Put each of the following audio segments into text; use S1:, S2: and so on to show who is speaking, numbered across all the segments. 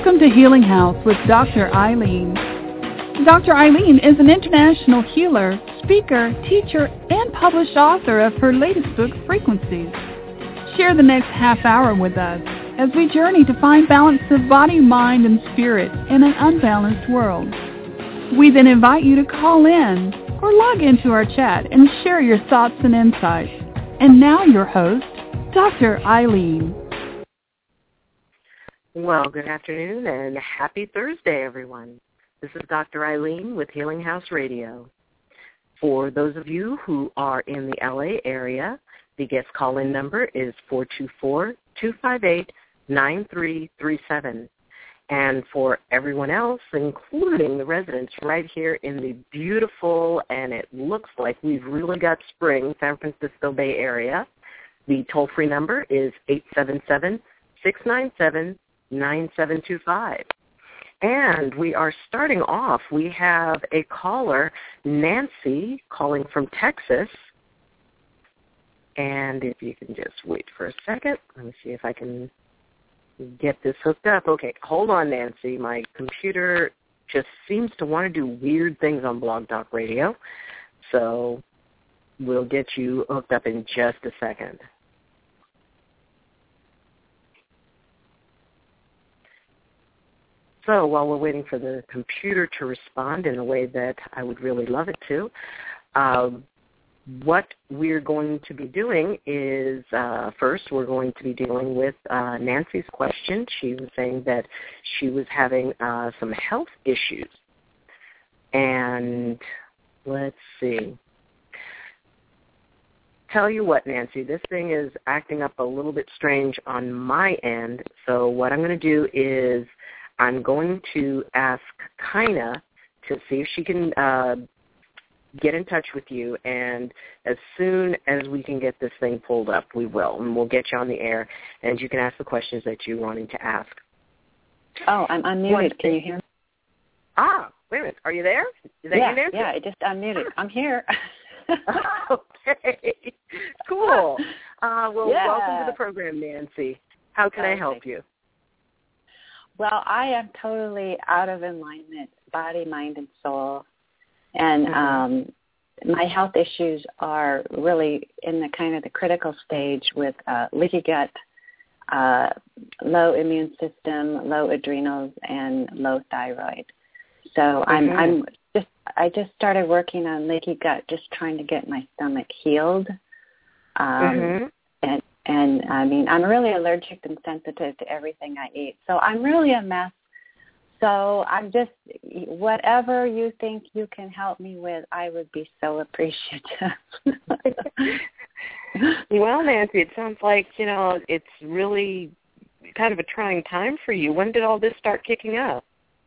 S1: Welcome to Healing House with Dr. Ayleen. Dr. Ayleen is an international healer, speaker, teacher, and published author of her latest book, Frequencies. Share the next half hour with us as we journey to find balance of body, mind, and spirit in an unbalanced world. We then invite you to call in or log into our chat and share your thoughts and insights. And now your host, Dr. Ayleen.
S2: Well, good afternoon and happy Thursday, everyone. This is Dr. Ayleen with Healing House Radio. For those of you who are in the LA area, the guest call-in number is 424-258-9337. And for everyone else, including the residents right here in the beautiful, and it looks like we've really got spring, San Francisco Bay Area, the toll-free number is 877-697-9725. And we are starting off. We have a caller, Nancy, calling from Texas. And if you can just wait for a second, let me see if I can get this hooked up. Okay, hold on, Nancy. My computer just seems to want to do weird things on Blog Talk Radio. So we'll get you hooked up in just a second. So while we're waiting for the computer to respond in a way that I would really love it to, what we're going to be doing is, first we're going to be dealing with Nancy's question. She was saying that she was having some health issues. And let's see. Tell you what, Nancy, this thing is acting up a little bit strange on my end. So what I'm going to do is I'm going to ask Kaina to see if she can get in touch with you, and as soon as we can get this thing pulled up, we will, and we'll get you on the air, and you can ask the questions that you're wanting to ask.
S3: Oh, I'm unmuted. Can you hear me?
S2: Wait a minute. Are you there? Is that you, Nancy?
S3: Yeah, I just unmuted. I'm here.
S2: Okay. Cool. Welcome to the program, Nancy. How can I help you?
S3: Well, I am totally out of alignment, body, mind, and soul. And my health issues are really in the kind of the critical stage with leaky gut, low immune system, low adrenals, and low thyroid. So I just started working on leaky gut, just trying to get my stomach healed. And I mean, I'm really allergic and sensitive to everything I eat. So I'm really a mess. So I'm just, whatever you think you can help me with, I would be so appreciative.
S2: Well, Nancy, it sounds like, it's really kind of a trying time for you. When did all this start kicking up?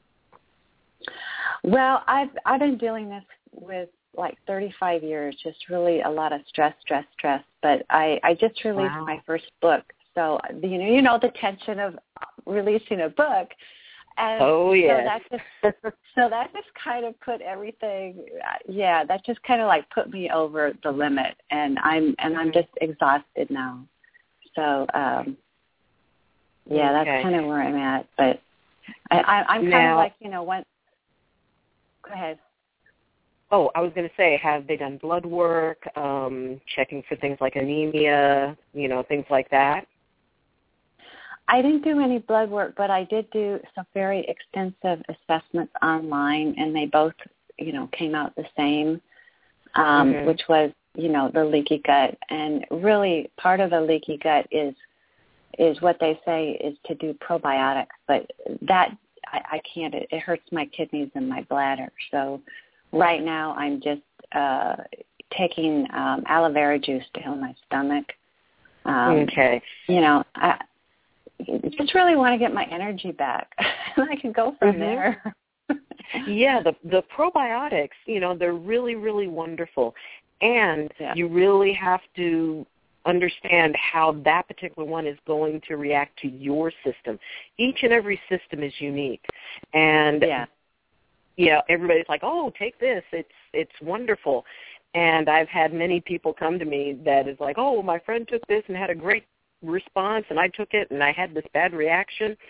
S3: Well, I've been dealing this with like 35 years, just really a lot of stress. But I just released my first book. So, the tension of releasing a book. And
S2: yes.
S3: So that just kind of put everything, that just kind of like put me over the limit. And I'm just exhausted now. So, that's kind of where I'm at. But I'm kind of like, go ahead.
S2: Oh, I was going to say, have they done blood work, checking for things like anemia, things like that?
S3: I didn't do any blood work, but I did do some very extensive assessments online, and they both, came out the same, which was, the leaky gut. And really part of a leaky gut is what they say is to do probiotics, but that I can't. It hurts my kidneys and my bladder. So right now I'm just taking aloe vera juice to heal my stomach.
S2: Okay.
S3: I just really want to get my energy back. I can go from there.
S2: Yeah, the probiotics, they're really, really wonderful. And you really have to understand how that particular one is going to react to your system. Each and every system is unique. And everybody's like, oh, take this. It's wonderful. And I've had many people come to me that is like, oh, my friend took this and had a great response, and I took it and I had this bad reaction.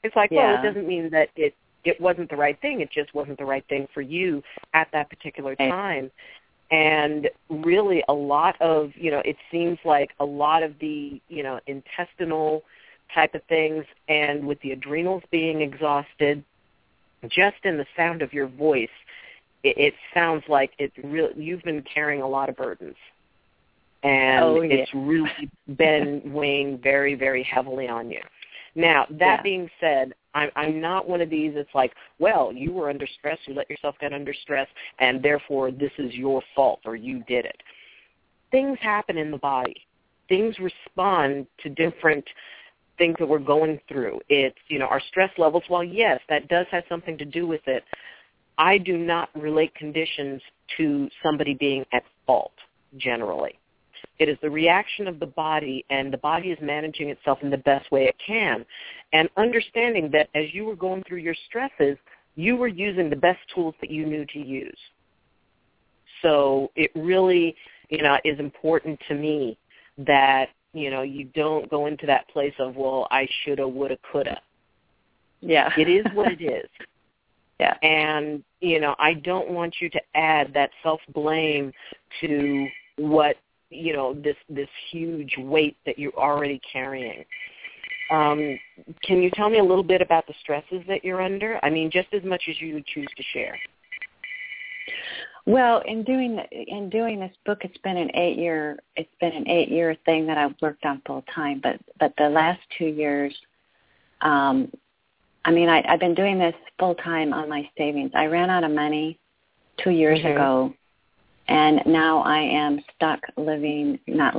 S2: It's like, well, it doesn't mean that it wasn't the right thing. It just wasn't the right thing for you at that particular time. And really a lot of, it seems like a lot of the, intestinal type of things, and with the adrenals being exhausted, just in the sound of your voice, it sounds like you've been carrying a lot of burdens. And it's really been weighing very, very heavily on you. Now, that being said, I'm not one of these that's like, well, you were under stress, you let yourself get under stress, and therefore this is your fault or you did it. Things happen in the body. Things respond to different things that we're going through. It's, our stress levels, while yes, that does have something to do with it, I do not relate conditions to somebody being at fault, generally. It is the reaction of the body, and the body is managing itself in the best way it can. And understanding that as you were going through your stresses, you were using the best tools that you knew to use. So it really, is important to me that, you don't go into that place of, well, I shoulda, woulda, coulda.
S3: Yeah.
S2: It is what it is.
S3: Yeah.
S2: And, I don't want you to add that self-blame to what, this huge weight that you're already carrying. Can you tell me a little bit about the stresses that you're under? I mean, just as much as you would choose to share.
S3: Well, in doing this book, it's been an 8-year thing that I've worked on full time. But the last 2 years, I've been doing this full time on my savings. I ran out of money 2 years ago. And now I am stuck staying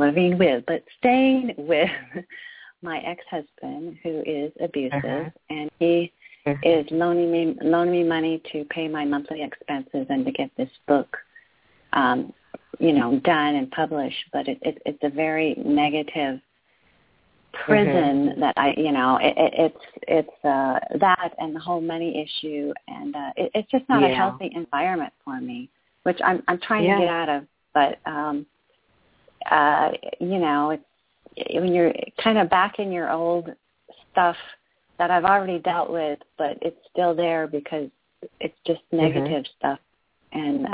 S3: with my ex-husband, who is abusive, and he is loaning me money to pay my monthly expenses and to get this book, done and published. But it's a very negative prison that it's that and the whole money issue, and it's just not a healthy environment for me, which I'm trying to get out of. But, it's when you're kind of back in your old stuff that I've already dealt with, but it's still there because it's just negative stuff. And,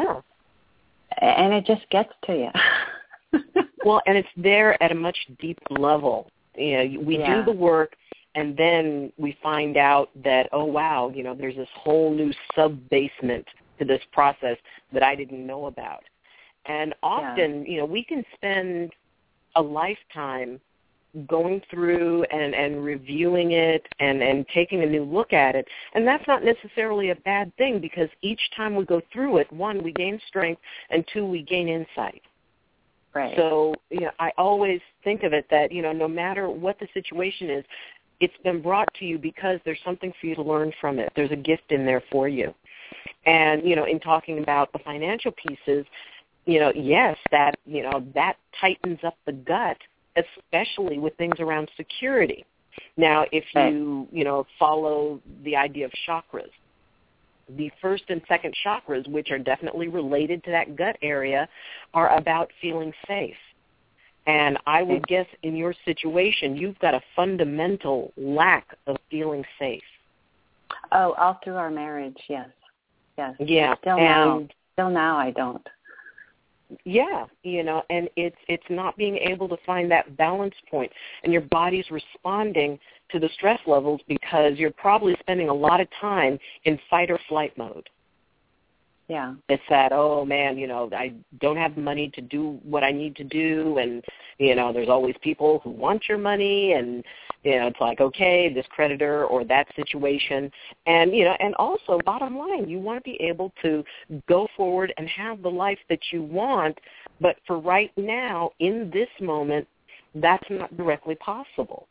S3: and it just gets to you.
S2: Well, and it's there at a much deeper level. We do the work, and then we find out that, oh, wow, there's this whole new sub-basement to this process that I didn't know about. And often, we can spend a lifetime going through and reviewing it and taking a new look at it. And that's not necessarily a bad thing, because each time we go through it, 1, we gain strength, and 2, we gain insight.
S3: Right.
S2: So, I always think of it that, no matter what the situation is, it's been brought to you because there's something for you to learn from it. There's a gift in there for you. And, in talking about the financial pieces, yes, that, that tightens up the gut, especially with things around security. Now, if you, follow the idea of chakras, the first and second chakras, which are definitely related to that gut area, are about feeling safe. And I would guess in your situation, you've got a fundamental lack of feeling safe.
S3: Oh, all through our marriage, yes. Yes.
S2: Yeah.
S3: Still now I don't.
S2: Yeah, and it's not being able to find that balance point, and your body's responding to the stress levels because you're probably spending a lot of time in fight or flight mode.
S3: Yeah.
S2: It's that, oh, man, I don't have the money to do what I need to do, and, there's always people who want your money, and, it's like, okay, this creditor or that situation. And, and also, bottom line, you want to be able to go forward and have the life that you want, but for right now, in this moment, that's not directly possible.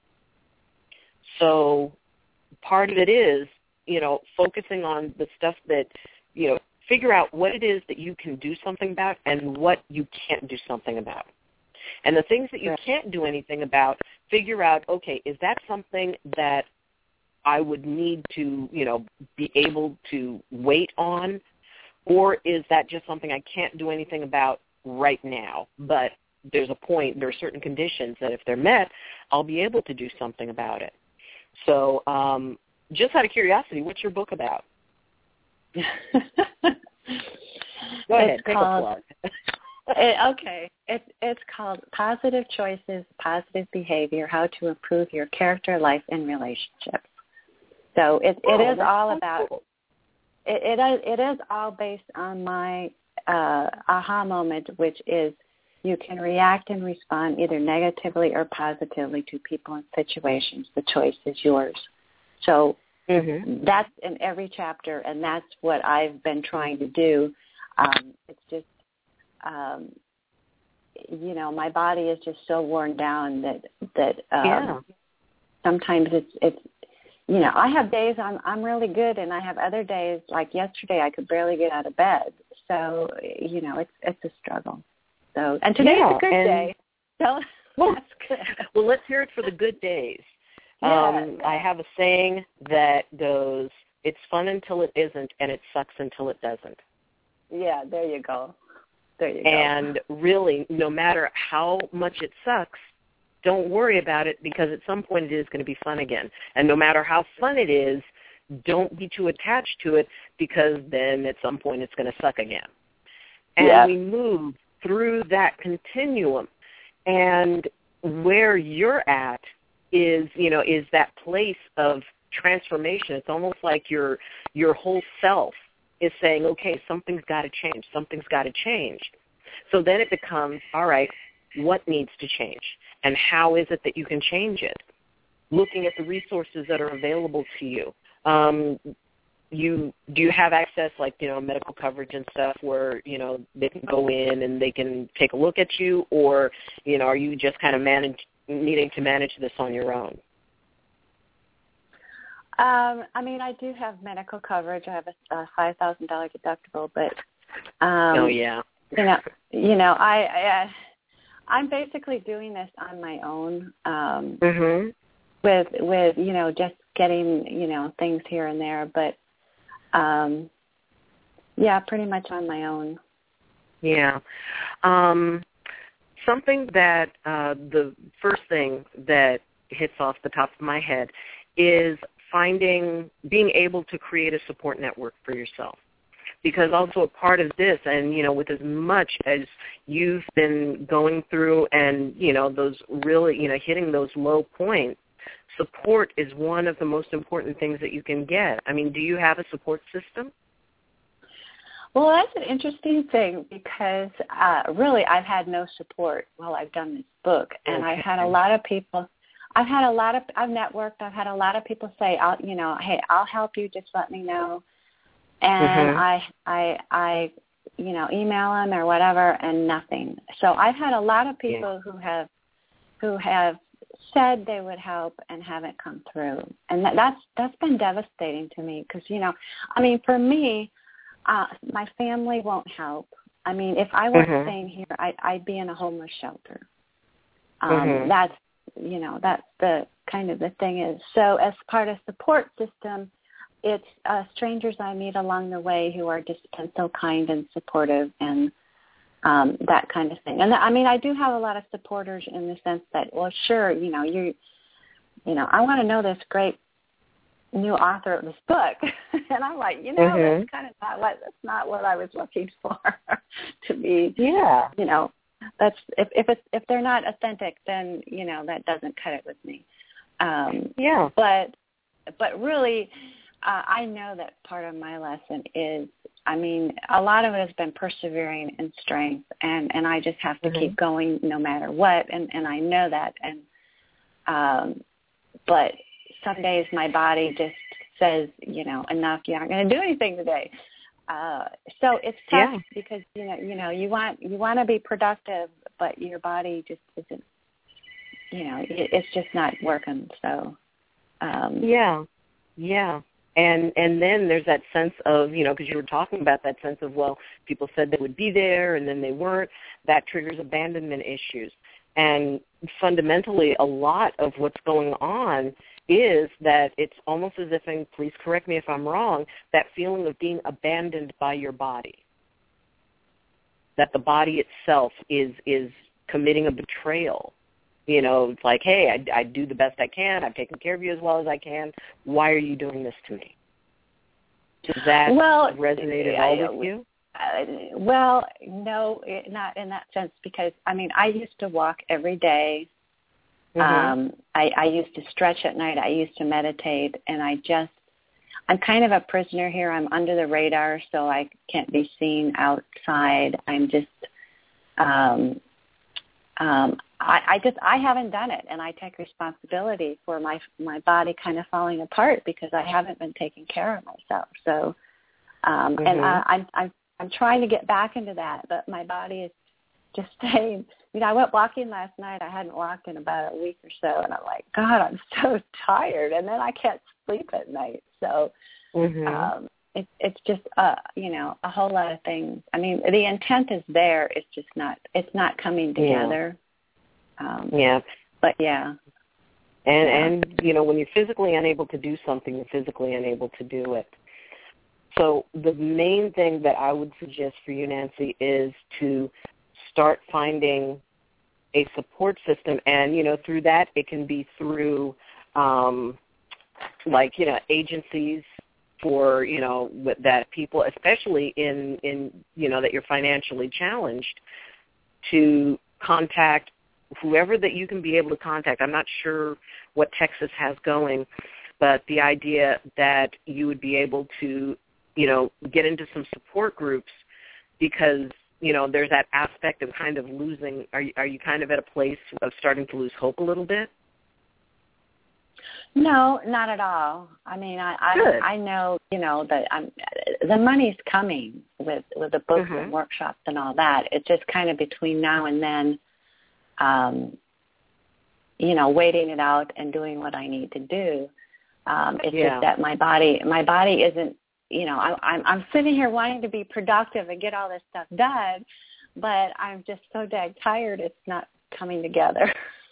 S2: So part of it is, focusing on the stuff that, figure out what it is that you can do something about and what you can't do something about. And the things that you can't do anything about, figure out, okay, is that something that I would need to, be able to wait on, or is that just something I can't do anything about right now? But there are certain conditions that if they're met, I'll be able to do something about it. So just out of curiosity, what's your book about? Go ahead, take a plug.
S3: It's called Positive Choices, Positive Behavior, How to Improve Your Character, Life, and Relationships. So it is all about, cool. It is all based on my aha moment, which is you can react and respond either negatively or positively to people and situations. The choice is yours. So that's in every chapter, and that's what I've been trying to do. It's just, my body is just so worn down that sometimes it's I have days I'm really good, and I have other days like yesterday I could barely get out of bed. So it's a struggle. So and today's a good day. So that's good.
S2: Well, let's hear it for the good days. I have a saying that goes, "It's fun until it isn't, and it sucks until it doesn't."
S3: Yeah, there you go.
S2: And really, no matter how much it sucks, don't worry about it, because at some point it is going to be fun again. And no matter how fun it is, don't be too attached to it, because then at some point it's going to suck again. And we move through that continuum. And where you're at is that place of transformation. It's almost like your whole self is saying, okay, something's got to change. Something's got to change. So then it becomes, all right, what needs to change? And how is it that you can change it? Looking at the resources that are available to you. Do you have access, like, medical coverage and stuff where, they can go in and they can take a look at you? Or, are you just kind of needing to manage this on your own?
S3: I do have medical coverage. I have a $5,000 deductible, but I'm basically doing this on my own with just getting things here and there, but pretty much on my own. Yeah.
S2: Something that the first thing that hits off the top of my head is being able to create a support network for yourself. Because also a part of this, and, with as much as you've been going through and, those really, hitting those low points, support is one of the most important things that you can get. I mean, do you have a support system?
S3: Well, that's an interesting thing, because really I've had no support while I've done this book. And I've had a lot of people, I've networked, I've had a lot of people say, hey, I'll help you, just let me know. And I email them or whatever, and nothing. So I've had a lot of people who have said they would help and haven't come through, and that's been devastating to me, because for me, my family won't help. I mean, if I weren't staying here, I'd be in a homeless shelter. That's the kind of the thing is. So as part of support system, it's strangers I meet along the way who are just so kind and supportive, and that kind of thing. And I do have a lot of supporters in the sense that, well, sure, I want to know this great new author of this book, and I'm like, that's kind of not what I was looking for to be. Yeah. That's if they're not authentic, then that doesn't cut it with me. But really. I know that part of my lesson is, a lot of it has been persevering and strength, and I just have to keep going no matter what, and I know that. And but some days my body just says, enough, you aren't going to do anything today. So it's tough because you want to be productive, but your body just isn't. It's just not working. So
S2: And then there's that sense of, because you were talking about that sense of, well, people said they would be there and then they weren't. That triggers abandonment issues. And fundamentally, a lot of what's going on is that it's almost as if, and please correct me if I'm wrong, that feeling of being abandoned by your body. That the body itself is committing a betrayal It's like, hey, I do the best I can. I've taken care of you as well as I can. Why are you doing this to me? Does that resonate at all with you?
S3: Well, no, not in that sense, because, I used to walk every day. Mm-hmm. I used to stretch at night. I used to meditate, and I'm kind of a prisoner here. I'm under the radar, so I can't be seen outside. I'm just, I haven't done it, and I take responsibility for my body kind of falling apart because I haven't been taking care of myself. So, mm-hmm. and I'm trying to get back into that, but my body is just saying. I went walking last night. I hadn't walked in about a week or so, and I'm like, God, I'm so tired, and then I can't sleep at night. So, mm-hmm. It's just a whole lot of things. The intent is there. It's just not. It's not coming together.
S2: Yeah.
S3: But yeah.
S2: And when you're physically unable to do something, you're physically unable to do it. So the main thing that I would suggest for you, Nancy, is to start finding a support system. And, through that, it can be through, agencies for, that people, especially in that you're financially challenged, to contact whoever that you can be able to contact. I'm not sure what Texas has going, but the idea that you would be able to, get into some support groups, because, there's that aspect of kind of losing. Are you kind of at a place of starting to lose hope a little bit?
S3: No, not at all. I know, that the money's coming with the books mm-hmm. and workshops and all that. It's just kind of between now and then, waiting it out and doing what I need to do. It's just that my body isn't, I'm sitting here wanting to be productive and get all this stuff done, but I'm just so dang tired it's not coming together.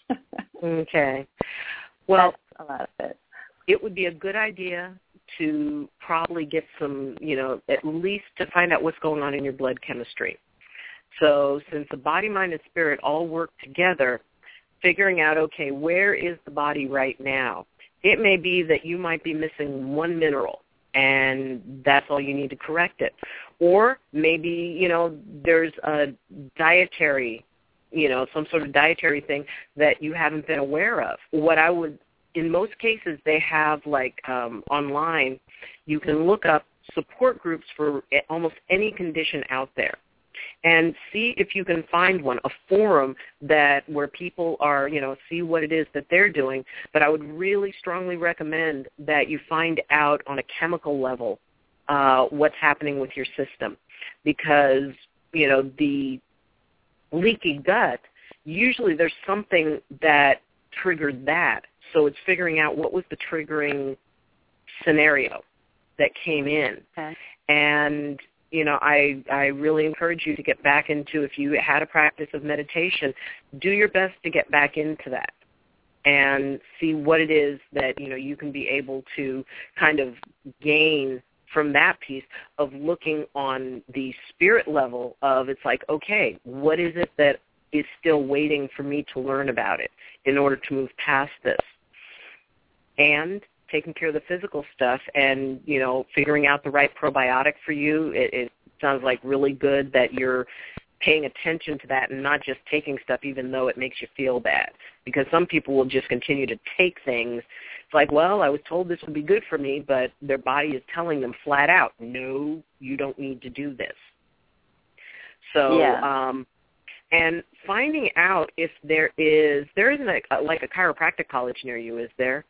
S2: Okay. Well,
S3: that's a lot of it.
S2: It would be a good idea to probably get some, at least to find out what's going on in your blood chemistry. So since the body, mind, and spirit all work together, figuring out, okay, where is the body right now? It may be that you might be missing one mineral, and that's all you need to correct it. Or maybe, there's a dietary, some sort of dietary thing that you haven't been aware of. In most cases, they have, online, you can look up support groups for almost any condition out there and see if you can find one, a forum where people are, see what it is that they're doing. But I would really strongly recommend that you find out on a chemical level what's happening with your system, because, the leaky gut, usually there's something that triggered that. So it's figuring out what was the triggering scenario that came in. Okay. And, I really encourage you to get back into, if you had a practice of meditation, do your best to get back into that and see what it is that, you can be able to kind of gain from that piece of looking on the spirit level of, it's like, okay, what is it that is still waiting for me to learn about it in order to move past this? And taking care of the physical stuff and, figuring out the right probiotic for you. It sounds like really good that you're paying attention to that and not just taking stuff even though it makes you feel bad. Because some people will just continue to take things. It's like, well, I was told this would be good for me, but their body is telling them flat out, no, you don't need to do this. So, and finding out if there isn't a chiropractic college near you, is there?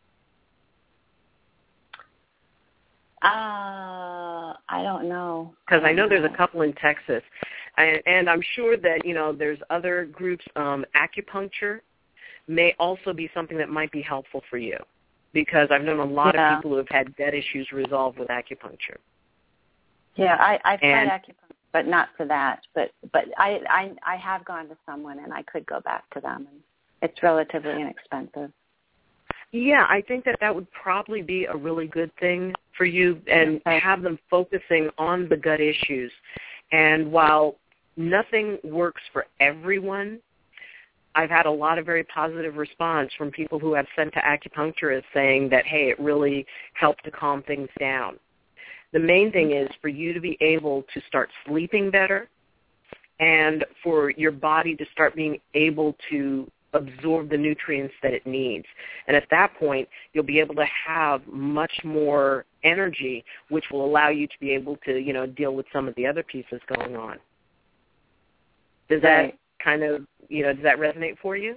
S3: I don't know.
S2: Because I know there's a couple in Texas. And I'm sure that, there's other groups. Acupuncture may also be something that might be helpful for you, because I've known a lot of people who have had gut issues resolved with acupuncture.
S3: Yeah, I've tried acupuncture, but not for that. But I have gone to someone, and I could go back to them. And it's relatively inexpensive.
S2: Yeah, I think that would probably be a really good thing for you, and have them focusing on the gut issues. And while nothing works for everyone, I've had a lot of very positive response from people who have sent to acupuncturists saying that, hey, it really helped to calm things down. The main thing is for you to be able to start sleeping better and for your body to start being able to absorb the nutrients that it needs. And at that point, you'll be able to have much more energy, which will allow you to be able to, you know, deal with some of the other pieces going on. Does that kind of, you know, does that resonate for you?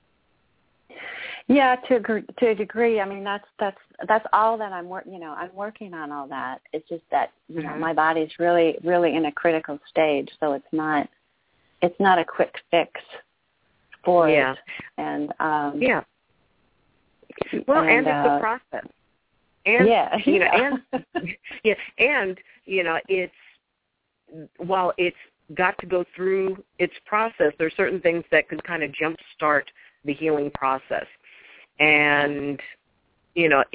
S3: Yeah, to a degree. I mean, that's all that I'm working on all that. It's just that, you know, my body's really in a critical stage, so it's not a quick fix for it. And well,
S2: and it's a process. And you know, and you know, it's while it's got to go through its process, there's certain things that could kind of jumpstart the healing process. And, you know,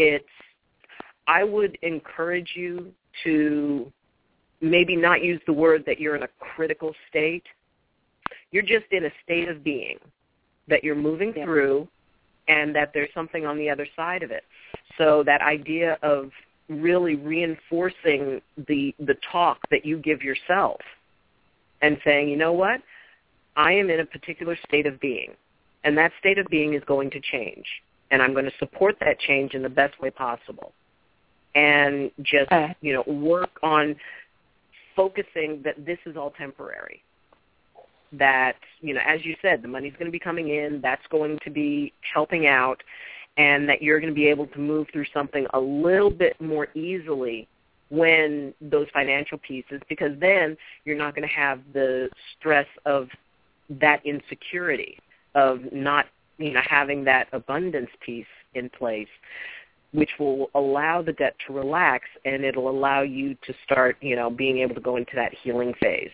S2: I would encourage you to maybe not use the word that you're in a critical state. You're just in a state of being that you're moving through and that there's something on the other side of it. So that idea of really reinforcing the talk that you give yourself and saying, you know what, I am in a particular state of being, and that state of being is going to change, and I'm going to support that change in the best way possible. And just, you know, work on focusing that this is all temporary. That, you know, as you said, the money's going to be coming in, that's going to be helping out, and that you're going to be able to move through something a little bit more easily when those financial pieces, because then you're not going to have the stress of that insecurity of not, you know, having that abundance piece in place, which will allow the debt to relax, and it'll allow you to start, you know, being able to go into that healing phase.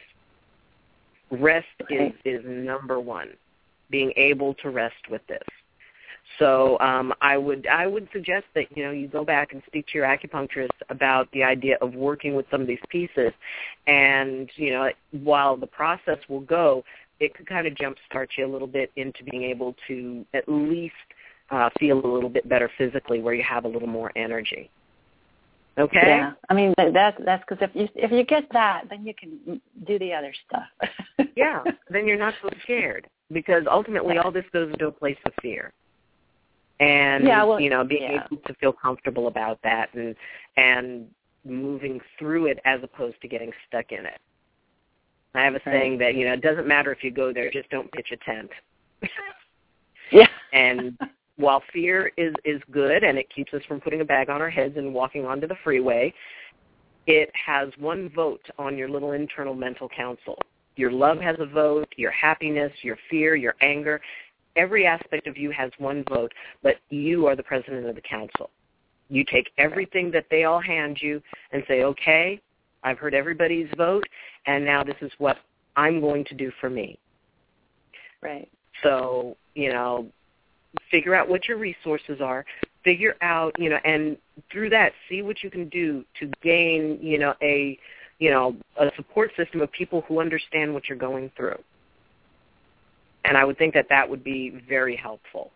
S2: Rest is number one, being able to rest with this. So I would suggest that, you know, you go back and speak to your acupuncturist about the idea of working with some of these pieces. And, you know, while the process will go, it could kind of jumpstart you a little bit into being able to at least feel a little bit better physically, where you have a little more energy. Okay?
S3: Yeah. I mean, that's because if you get that, then you can do the other stuff.
S2: Yeah. Then you're not so scared, because ultimately all this goes into a place of fear. And, you know, being able to feel comfortable about that and moving through it as opposed to getting stuck in it. I have a saying that, you know, it doesn't matter if you go there, just don't pitch a tent.
S3: Yeah.
S2: And while fear is good and it keeps us from putting a bag on our heads and walking onto the freeway, it has one vote on your little internal mental council. Your love has a vote, your happiness, your fear, your anger. Every aspect of you has one vote, but you are the president of the council. You take everything that they all hand you and say, okay, I've heard everybody's vote, and now this is what I'm going to do for me.
S3: Right.
S2: So, you know, figure out what your resources are, figure out, you know, and through that, see what you can do to gain, a support system of people who understand what you're going through. And I would think that would be very helpful.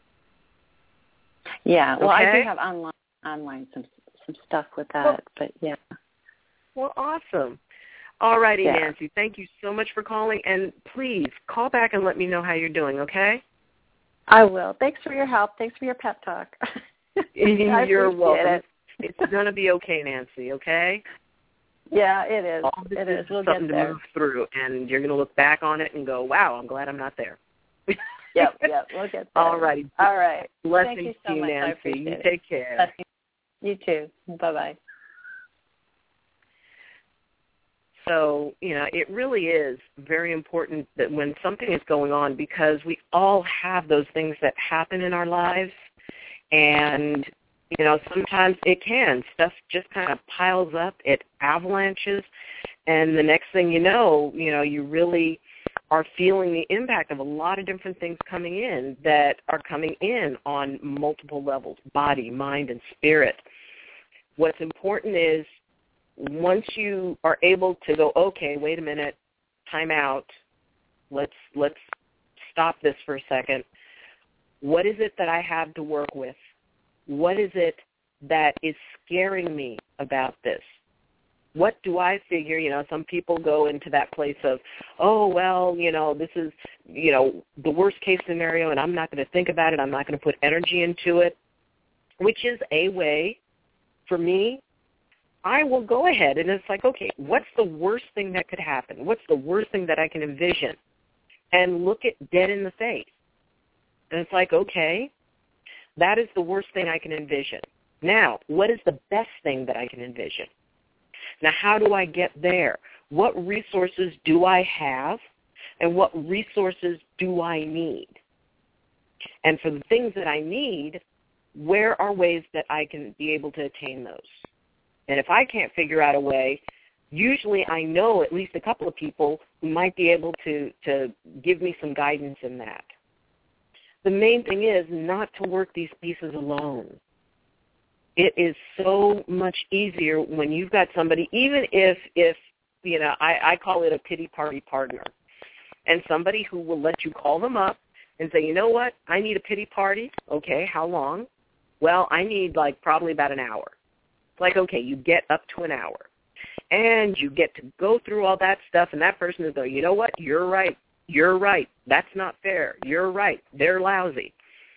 S3: Yeah, well, okay. I do have online some stuff with that, but yeah.
S2: Well, awesome. All righty, Nancy, thank you so much for calling, and please call back and let me know how you're doing, okay?
S3: I will. Thanks for your help. Thanks for your pep talk.
S2: You're welcome. It's going to be okay, Nancy, okay?
S3: Yeah, it is.
S2: All this is
S3: We'll
S2: something
S3: get there.
S2: to move through, and you're going to look back on it and go, wow, I'm glad I'm not there.
S3: Yep, we'll get there.
S2: All righty.
S3: All right.
S2: Blessings
S3: Thank you
S2: to
S3: so
S2: you,
S3: much.
S2: Nancy. You take care.
S3: Blessings. You too. Bye-bye.
S2: So, you know, it really is very important that when something is going on, because we all have those things that happen in our lives, and, you know, sometimes stuff just kind of piles up, it avalanches, and the next thing you know, you really are feeling the impact of a lot of different things coming in that are coming in on multiple levels, body, mind, and spirit. What's important is once you are able to go, okay, wait a minute, time out, let's stop this for a second. What is it that I have to work with? What is it that is scaring me about this? What do I figure? Some people go into that place of, oh, well, this is, the worst case scenario, and I'm not going to think about it. I'm not going to put energy into it, which is a way for me. I will go ahead, and it's like, okay, what's the worst thing that could happen? What's the worst thing that I can envision? And look it dead in the face. And it's like, okay, that is the worst thing I can envision. Now, what is the best thing that I can envision? Now, how do I get there? What resources do I have, and what resources do I need? And for the things that I need, where are ways that I can be able to attain those? And if I can't figure out a way, usually I know at least a couple of people who might be able to give me some guidance in that. The main thing is not to work these pieces alone. It is so much easier when you've got somebody, even if I call it a pity party partner, and somebody who will let you call them up and say, you know what, I need a pity party. Okay, how long? Well, I need probably about an hour. It's like, okay, you get up to an hour. And you get to go through all that stuff, and that person is going, you know what, you're right. You're right. That's not fair. You're right. They're lousy.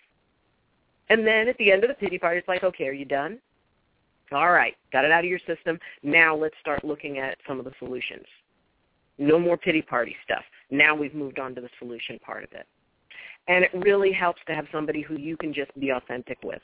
S2: And then at the end of the pity party, it's like, okay, are you done? All right, got it out of your system. Now let's start looking at some of the solutions. No more pity party stuff. Now we've moved on to the solution part of it. And it really helps to have somebody who you can just be authentic with.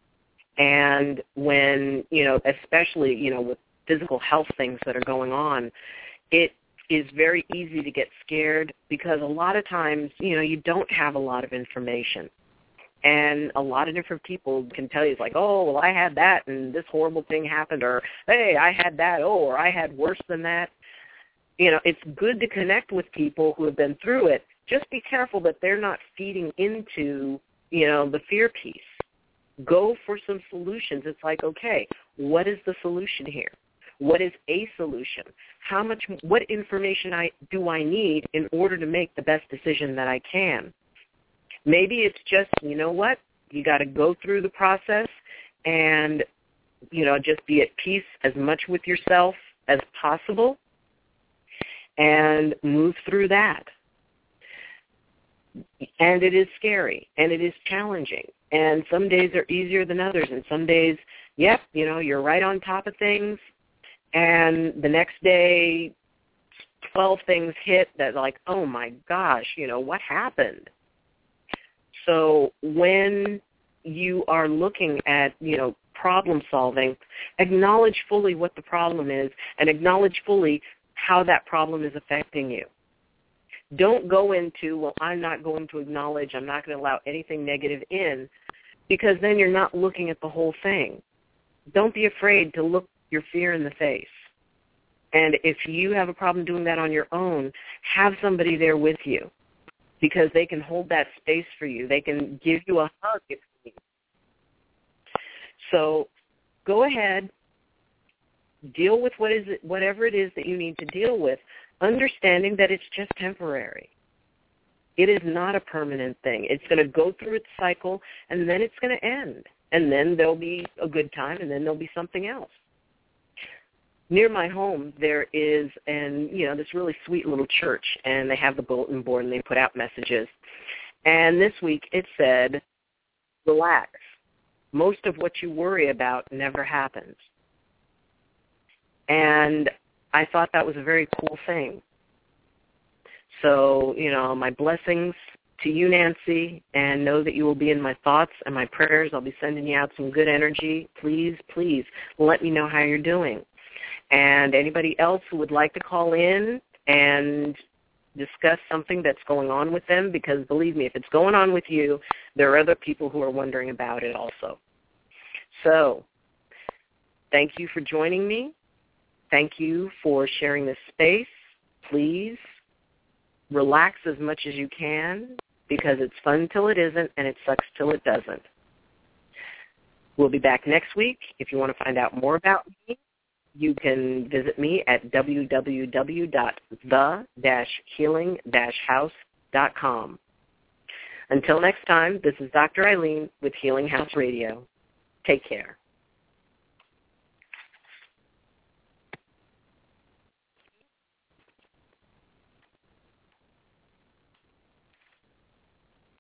S2: And when, especially, with physical health things that are going on, it is very easy to get scared because a lot of times, you don't have a lot of information. And a lot of different people can tell you, it's like, oh, well, I had that and this horrible thing happened, or, hey, I had that, or I had worse than that. It's good to connect with people who have been through it. Just be careful that they're not feeding into, the fear piece. Go for some solutions. It's like, okay, what is the solution here? What is a solution? What information do I need in order to make the best decision that I can? Maybe it's just, you know what, you got to go through the process and, just be at peace as much with yourself as possible and move through that. And it is scary, and it is challenging, and some days are easier than others, and some days, yep, you're right on top of things, and the next day 12 things hit that like, oh my gosh, what happened? So when you are looking at, problem solving, acknowledge fully what the problem is and acknowledge fully how that problem is affecting you. Don't go into, well, I'm not going to acknowledge, I'm not going to allow anything negative in, because then you're not looking at the whole thing. Don't be afraid to look your fear in the face. And if you have a problem doing that on your own, have somebody there with you, because they can hold that space for you. They can give you a hug if you need. So go ahead, deal with whatever it is that you need to deal with, understanding that it's just temporary. It is not a permanent thing. It's going to go through its cycle, and then it's going to end. And then there'll be a good time, and then there'll be something else. Near my home, there is this really sweet little church, and they have the bulletin board, and they put out messages. And this week it said, relax. Most of what you worry about never happens. And I thought that was a very cool thing. So, my blessings to you, Nancy, and know that you will be in my thoughts and my prayers. I'll be sending you out some good energy. Please, please let me know how you're doing. And anybody else who would like to call in and discuss something that's going on with them, because believe me, if it's going on with you, there are other people who are wondering about it also. So thank you for joining me. Thank you for sharing this space. Please relax as much as you can, because it's fun till it isn't, and it sucks till it doesn't. We'll be back next week. If you want to find out more about me, you can visit me at www.the-healing-house.com. Until next time, this is Dr. Ayleen with Healing House Radio. Take care.